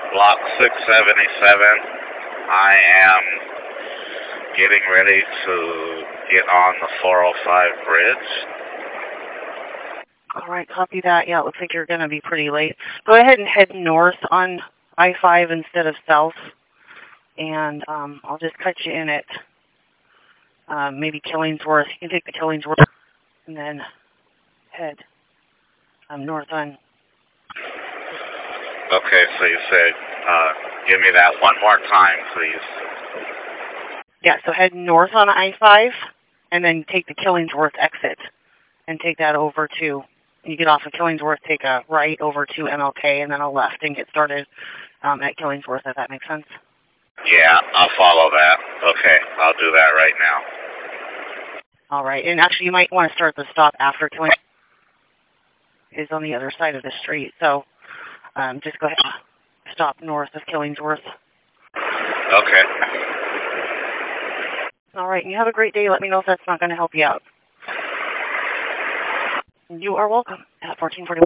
Block 677. I am getting ready to get on the 405 bridge. All right, copy that. Yeah, it looks like you're going to be pretty late. Go ahead and head north on I-5 instead of south, and I'll just cut you in at maybe Killingsworth. You can take the Killingsworth and then head north on. Okay, so you said, give me that one more time, please. Yeah, so head north on I-5 and then take the Killingsworth exit and take that over to, you get off of Killingsworth, take a right over to MLK and then a left and get started at Killingsworth, if that makes sense. Yeah, I'll follow that. Okay, I'll do that right now. All right, and actually you might want to start the stop after Killingsworth is on the other side of the street, so just go ahead and stop north of Killingsworth. Okay. All right, and you have a great day. Let me know if that's not going to help you out. You are welcome at 1441.